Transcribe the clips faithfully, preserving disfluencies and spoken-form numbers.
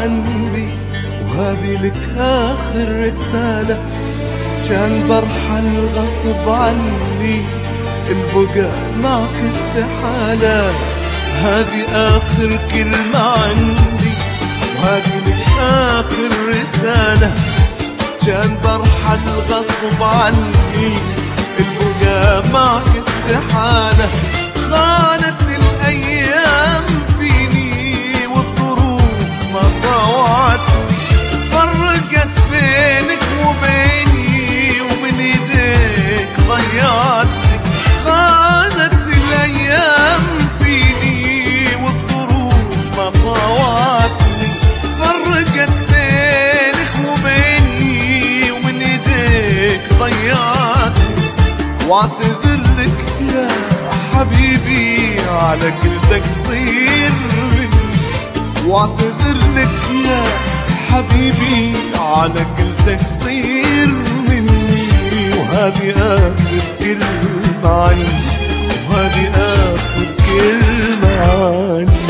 عندي، وهذه لك آخر رسالة. كان برحل غصب عني، البقاء معك استحالة. هذه آخر كلمة عندي، وهذه لك آخر رسالة. كان برحل غصب عني، البقاء معك استحالة. خانت الأيام فيني والظروف ما طوعتني، فرقت بينك وبيني ومن ايديك ضيعتني. خانت الأيام فيني والظروف ما طوعتني، فرقت بينك وبيني ومن ايديك ضيعتني. واعتذر لك يا حبيبي على كل تقصير مني، واعتذر لك يا حبيبي على كل تقصير مني. وهذه آخر كلمة عني، وهذه آخر كلمة عني.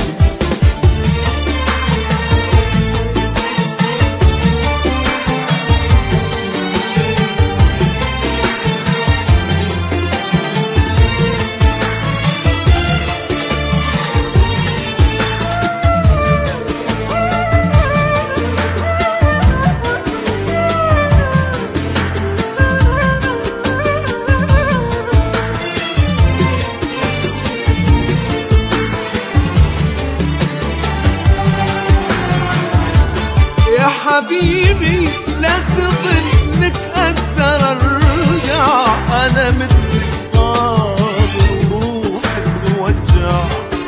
يا حبيبي لا تظن لك أقدر أرجع، أنا مثلك صابر وروحي توجع.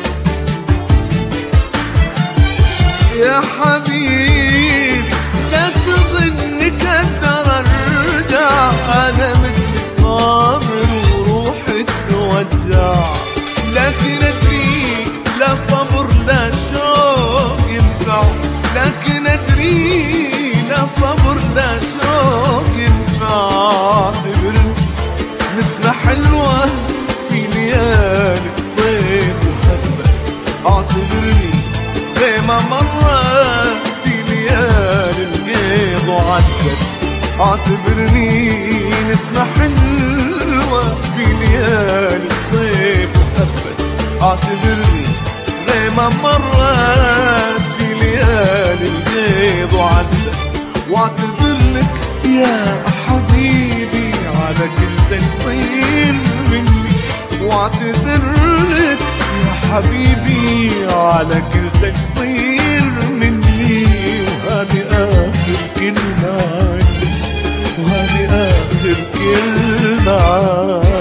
يا حبيبي لا تظن لك أقدر أرجع، أنا مثلك صابر وروحي توجع. لكن أدري لا صبر لا شوق ينفع، لكن أدري لا صبر لا شوق ينفع. اعتبرني نسمة حلوة في ليالي الصيف وهبت، اعتبرني غيمة مرت في ليالي القيض وعدت. اعتبرني نسمة حلوة في ليالي الصيف وهبت، اعتبرني غيمة مرت في ليالي القيض وعدت. واعتذر لك يا حبيبي على كل تقصير مني، واعتذر لك يا حبيبي على كل تقصير مني. وهذه آخر كلمة عني، وهذه آخر كلمة عني.